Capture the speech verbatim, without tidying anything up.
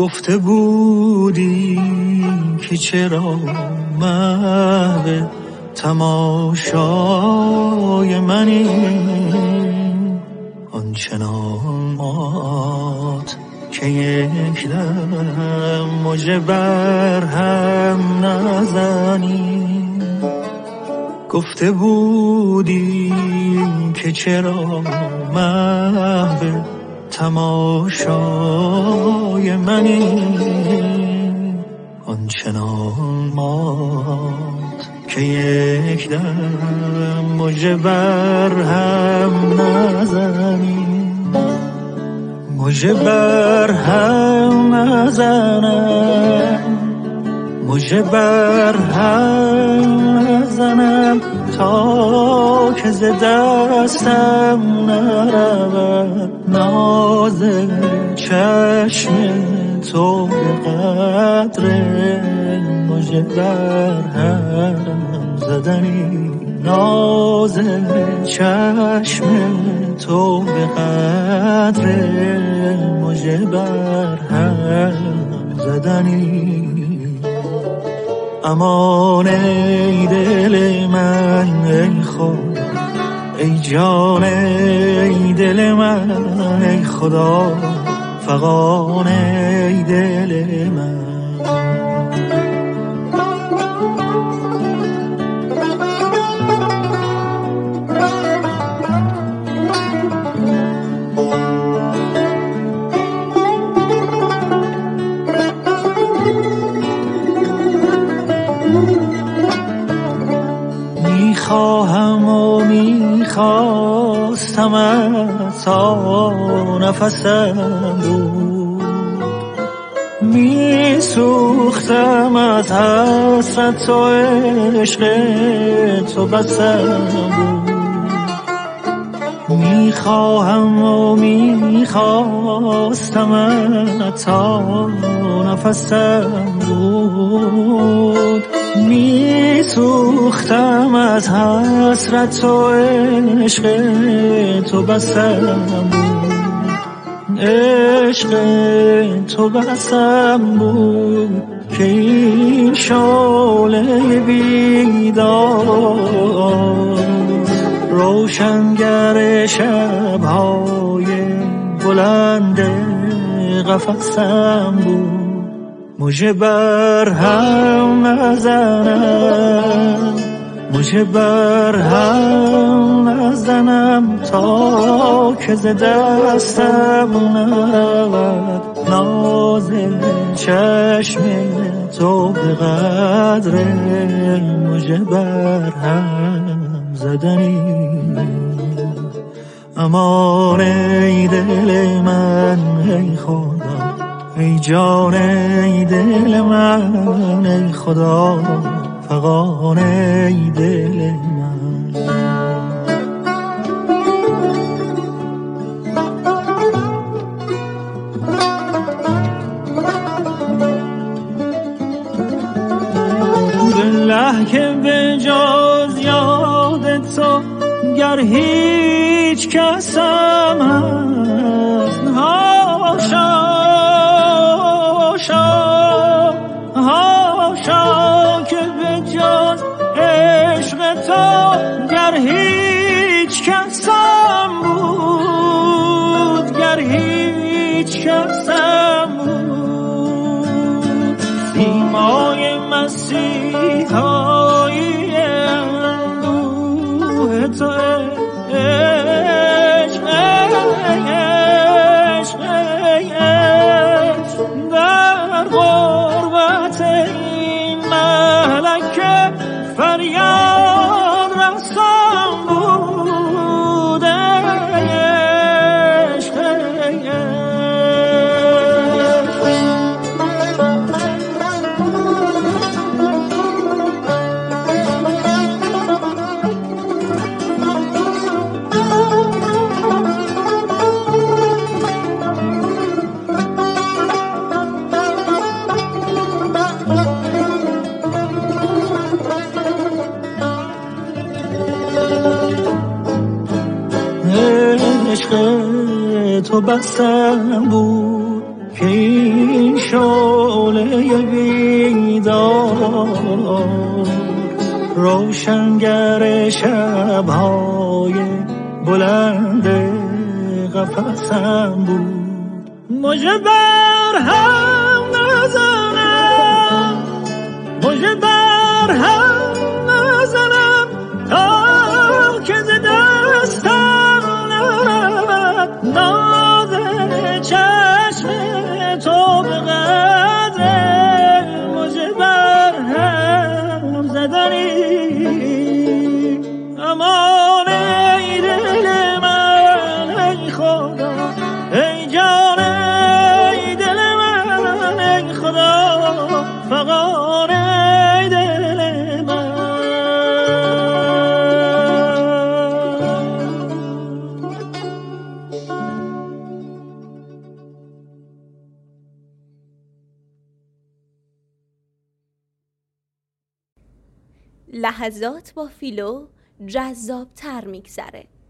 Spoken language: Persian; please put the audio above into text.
گفته بودی که چرا محو تماشای منی، آنچنان مات که یک دم مژه بر هم نزنی. گفته بودی که چرا محو تماشای منی، آنچنان مات که یک دم مژه بر هم نزنی. مژه بر هم نزنم، مژه بر هم نزنم تا که ز دستم نرود ناز چشم تو به قدر مژه بر هم زدنی. ناز چشم تو به قدر مژه بر هم زدنی. امان ای دل من ای خدا، ای جان ای دل من ای خدا، فغان ای دل من. میخواهم و میخواستم تا نفسم بود، میسوختم از حسرت و عشق تو بسم بود. میخواهم و میخواستم تا نفسم بود، میسوختم از حسرت و عشق تو بسم بود. عشق تو بسم بود که این شعله بیدار روشنگر شب‌های بلند قفسم بود. مژه بر هم نزنم، مژه بر هم نزنم تا که ز دستم نرود ناز چشم تو به قدر مژه بر هم زدنی. امان ای دل من ای خدا، ای جان ای دل من ای خدا، فغان ای دل من. بالله که به جز یاد تو گر هیچ کسم هست، هاشا هاشا هاشا که به جز عشق تو گر هیچ کسم بود، گر هیچ کسم بود. سیمای مسیحایی اندوه تو عشق عشق عشق در غربت این ملکه فریاد رسان بود. عشق عشق تو بسم بود که این شعله بیدار روشنگر شب‌های بلند قفسم بود. مژه بر هم نزنم، مژه بر هم نزنم تا که ز دستم نرود ناز چشم تو به قدر مژه بر هم زدنی. امان ای دل من ای خدا، ای جان ای دل من ای خدا، فغان ای دل من. لحظات با فیلو جذاب تر میگذره.